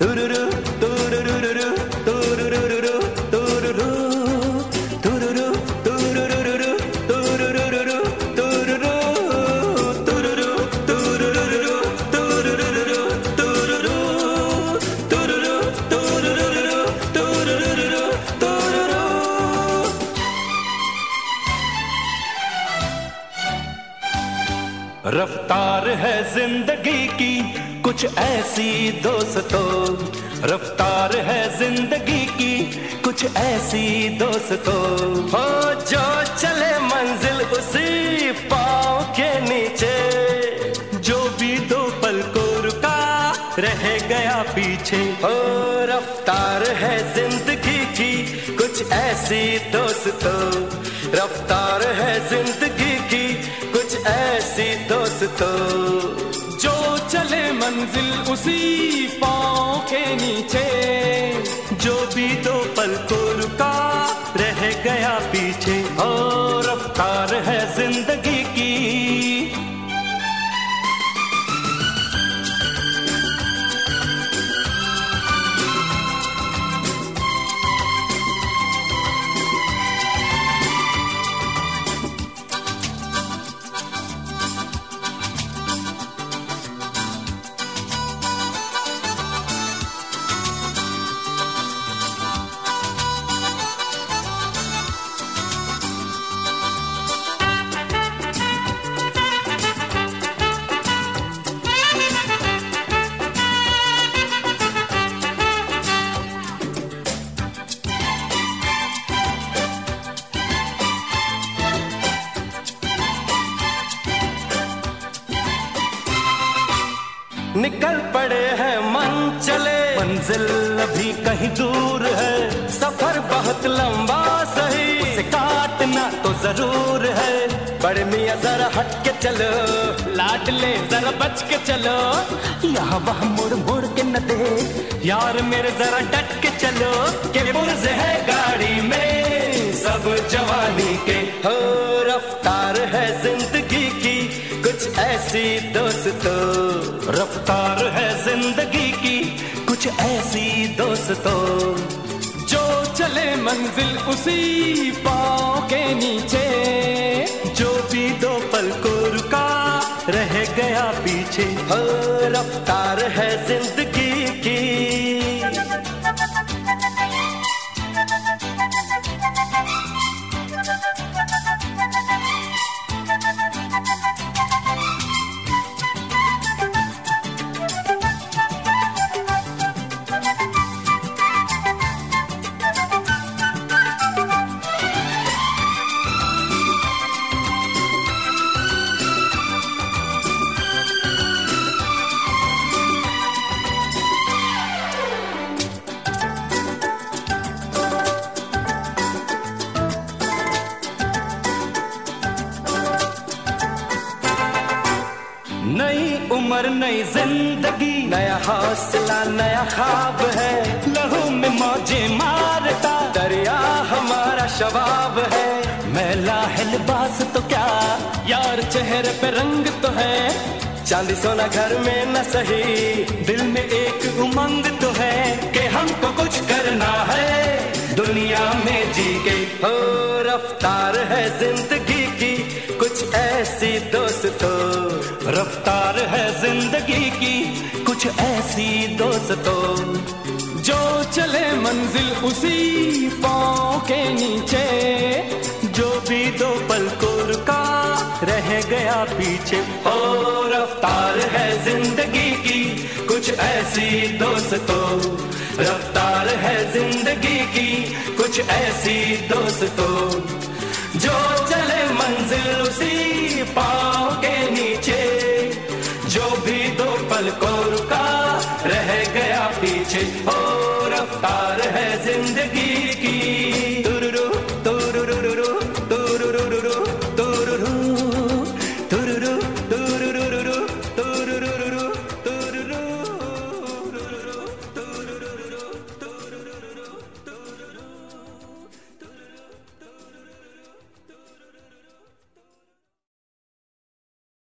रफ्तार है जिंदगी की कुछ ऐसी दोस्तों, रफ्तार है जिंदगी की कुछ ऐसी दोस्तों। हो जो चले मंजिल उसी पाँव के नीचे, जो भी दो पल को रुका रह गया पीछे। हो रफ्तार है जिंदगी की कुछ ऐसी दोस्तों, रफ्तार है जिंदगी की कुछ ऐसी दोस्तों। जो चले मंजिल उसी पाँव के नीचे, जो भी दो पल को रुका रह गया पीछे। और रफ्तार है जिंदगी की। निकल पड़े हैं मन चले, मंजिल अभी कहीं दूर है। सफर बहुत लंबा सही, उसे काटना तो जरूर है। बड़े मियाँ जरा हट के चलो, लाडले जरा बच के चलो। यहाँ वहाँ मुड़ मुड़ के न दे, यार मेरे जरा डट के चलो। के पुर्ज है गाड़ी में सब जवानी के। हो रफ्तार है जिंदगी की कुछ ऐसी दोस्तों, रफ्तार है जिंदगी की कुछ ऐसी दोस्तों। जो चले मंजिल उसी पाँव के नीचे, जो भी दो पल को रुका रह गया पीछे। हो रफ्तार है जिंदगी की। नई उम्र नई जिंदगी, नया हौसला नया ख्वाब है। लहू में मौजे मारता दरिया हमारा शबाब है। मैला है लिबास तो क्या, यार चेहरे पे रंग तो है। चांदी सोना घर में न सही, दिल में एक उमंग तो है कि हमको कुछ करना है दुनिया में जी के। हो रफ्तार है जिंदगी की कुछ ऐसी दोस्तों, रफ्तार है जिंदगी की कुछ ऐसी दोस्तों। जो चले मंजिल उसी पाँव के नीचे, जो भी दो पल को रुका रह गया पीछे। ओ रफ्तार है जिंदगी की कुछ ऐसी दोस्तों, रफ्तार है जिंदगी की कुछ ऐसी दोस्तों। जो चले मंजिल उसी पाँव के नीचे, जो भी दो पल को रुका रह गया पीछे।